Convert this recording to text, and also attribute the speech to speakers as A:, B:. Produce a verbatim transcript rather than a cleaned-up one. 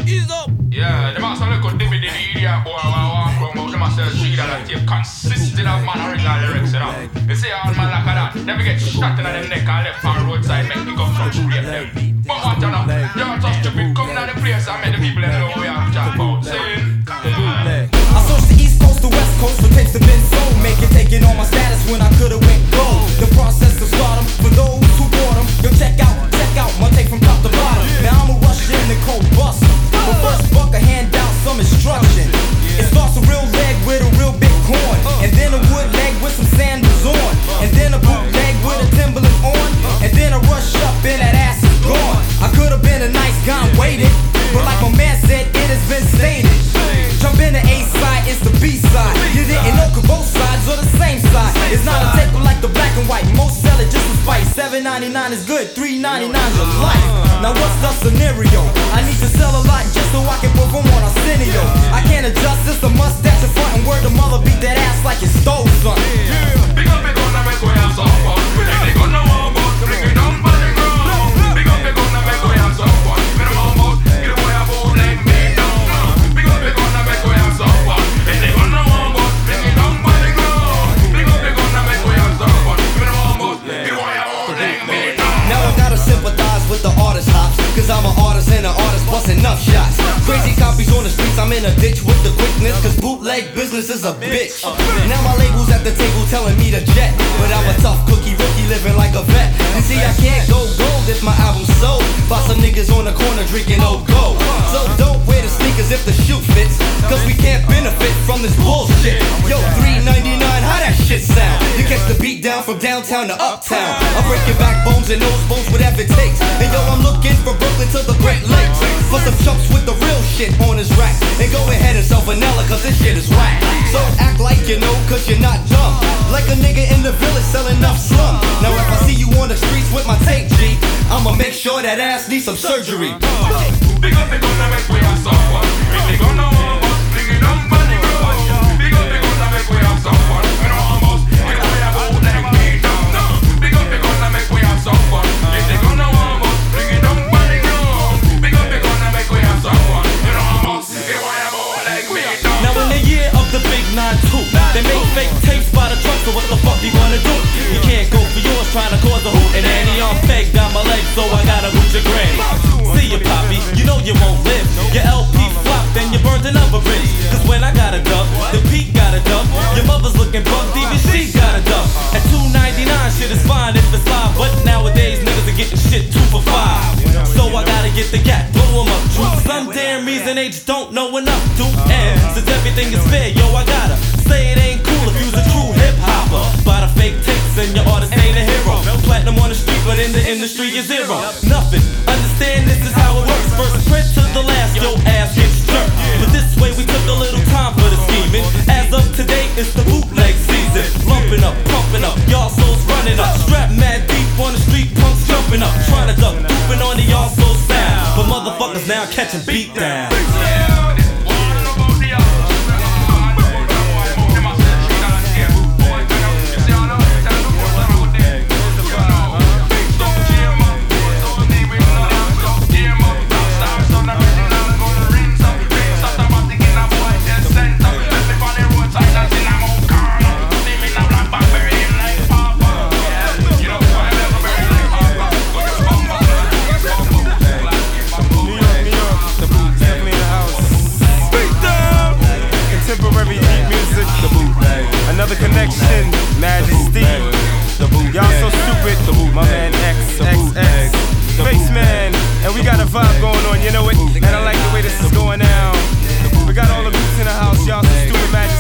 A: Ease up.
B: Yeah, them also look good David in the idiot boy. I walk around, them also see that tape consisted of man original lyrics, you know. You see all man like that, them get shot in the neck and left on roadside, make me come from straight them. But what you know, you're so stupid, come down the place and make the people know what we have to talk about. Saying,
C: I searched the east coast to west coast for tapes that been sold, make it taking on my status when I could've went gold. The process of stardom for those who bought them. Yo, check out, check out my tape from top to bottom. Now I'ma rush in the cold bust. But first buck I hand out some instruction. It starts a real leg with a real big corn, and then a wood leg with some sandals on, and then a boot leg with a Timberland on, and then I rush up and that ass is gone. I could've been a nice guy and waited, but like my man said, it has been stated. Jump in the A side, it's the B side. You didn't know cause both sides are the same side. It's not a tape like the black and white. Most sell it just for spite. seven ninety-nine is good, three ninety-nine is life. Now what's the scenario? I need to sell a lot just so I can perform on Arsenio. I can't adjust, it's a mustache in front and word the mother beat that ass like it stole something.
B: big up, big up, now make we have some fun. They gonna want about, bring it down by the ground. Big up, big up, now make we have some fun. Me no want about, get away about like me down. Big up, big up, now make we have some fun. They gonna want about, bring it down by the ground. Big up, big up, now make we have some fun. Me no want about, get away about like me down.
C: Now I gotta sympathize with the artist hops, cause I'm an artist and an artist bust enough shots. Crazy copies on the streets, I'm in a ditch with the quickness, cause bootleg business is a bitch. Now my label's at the table telling me to jet, but I'm a tough cookie rookie living like a vet. You see I can't go gold if my album's sold by some niggas on the corner drinking old gold. So don't wear the sneakers if the shoe fits, cause we can't benefit from this bullshit. Yo, three ninety-nine, how that shit sound? You catch the beat down from downtown to uptown. I'm breaking backbones and nose bones, whatever it takes. And yo, I'm looking from Brooklyn to the Great Lakes for some chumps with the real shit on his rack. And go ahead and sell vanilla cause this shit is whack. So act like you know cause you're not dumb, like a nigga in the village selling enough slum. Now if I see you on the streets with my tape G, I'ma make sure that ass needs some surgery.
B: Big up, big up, now make we have some fun. They gonna want about, bring it down by the ground. Big up, big up, now make we have some fun. Me no want about, get away about like me down. Big up, big up, now make we have some fun. They gonna want about, bring it down by the ground. Big up, big up, now make we have some fun. Me no want about, get away about like me down.
A: Now in the year of the big nine two, they make fake tapes by the truck, so what the fuck you gonna do? You can't go for yours trying to cause a hoot. And Annie on peg down my leg, so I gotta boot your granny. See ya poppy, you know you won't live. Your L P flopped, then you burned another bridge. Cause when I got a dub, the Pete got a dub. Your mother's looking bugged, even she got a dub. At two ninety-nine, shit is fine if it's live, but nowadays niggas are getting shit two for five. So I gotta get the cat, blow 'em up. Truth, some damn reason they just don't know enough to. And since everything is fair, yo, I gotta say it ain't cool if you's a true hip hopper. Buy the fake tapes and your artist ain't a hero. Platinum on the street, but in the industry is zero. Nothing. Understand this is how it works. First print to the last, your ass gets jerked. But this way we took a little time for the scheming. As of today, it's the bootleg season. Lumping up, pumping up, y'all souls running up. Strap mad deep on the street, punks jumping up. Trying to duck, pooping on the y'all soul sound. But motherfuckers now catching beat down.
D: Another connection, Majesty. Y'all so stupid. My man X, X, X, Spaceman, and we got a vibe going on, you know it. And I like the way this is going down. We got all the beats in the house, y'all so stupid, Majesty.